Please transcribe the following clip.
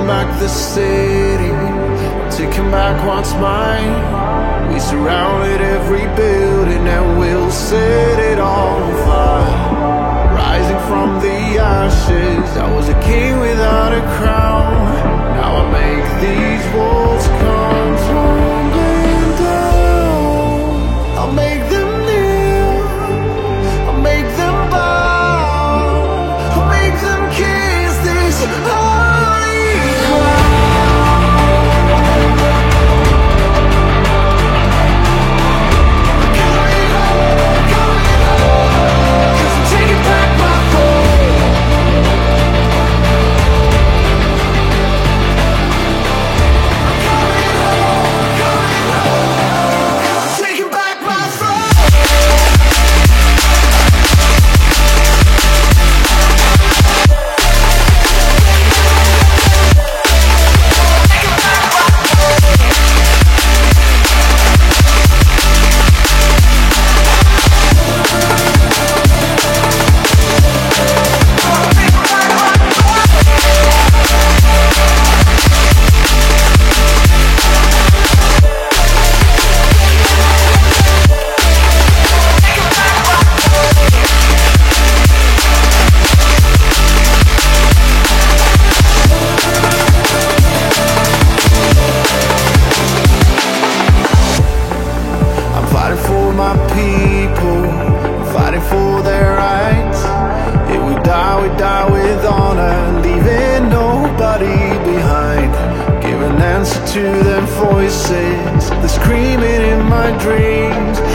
back the city, taking back what's mine. We surrounded every building and we'll set it all on fire. Rising from the ashes, I was a king without a crown. Now I make these walls come tumbling down. I'll make them kneel, I'll make them bow, I'll make them kiss this holy ground. To them voices, they're screaming in my dreams.